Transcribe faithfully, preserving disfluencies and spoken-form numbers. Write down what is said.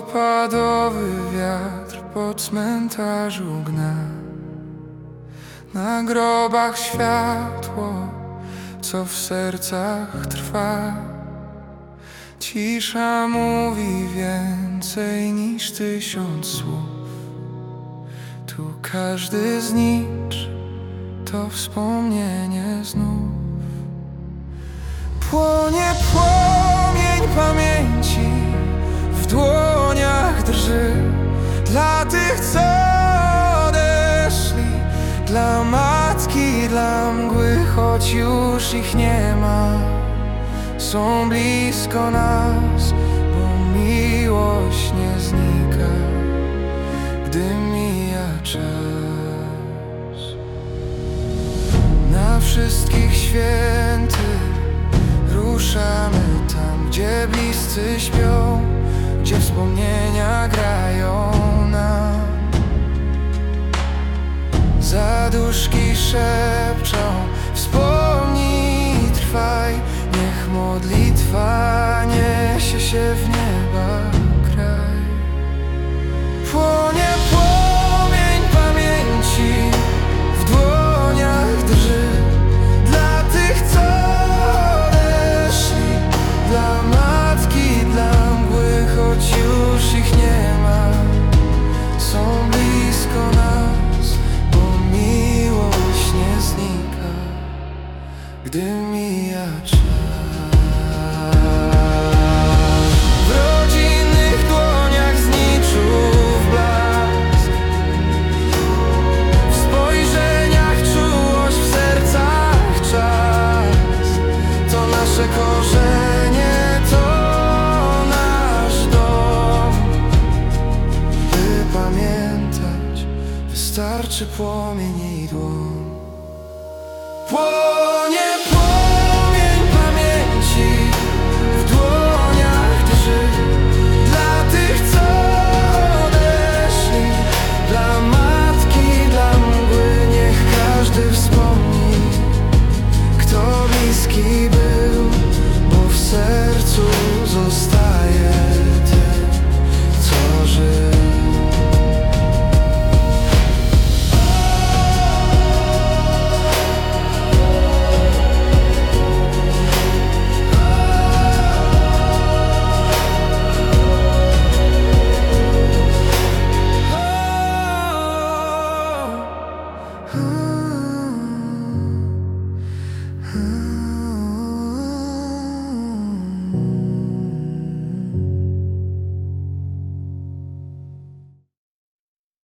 Listopadowy wiatr po cmentarzu gna, na grobach światło, co w sercach trwa. Cisza mówi więcej niż tysiąc słów. Tu każdy znicz to wspomnienie znów. Płonie płomień pamięci, w dłoniach drży. Dla tych, co odeszli, dla matki, dla mgły, choć już ich nie ma. Są blisko nas, bo miłość nie znika, gdy mija czas. Na wszystkich świętych ruszamy tam, gdzie bliscy śpią, gdzie wspomnienia grają nam. Zaduszki szepczą: wspomnij, trwaj. Niech modlitwa niesie się w nieba kraj. Płonie płomień pamięci, w dłoniach drży. Dla tych, co odeszli, dla matki, dla mgły, choć już ich nie ma. Są blisko nas, bo miłość nie znika, gdy mija czas. W rodzinnych dłoniach zniczów blask, w spojrzeniach czułość, w sercach czas. To nasze korzenie, to nasz dom. By pamiętać, wystarczy płomień i dłoń. Płonie, płonie.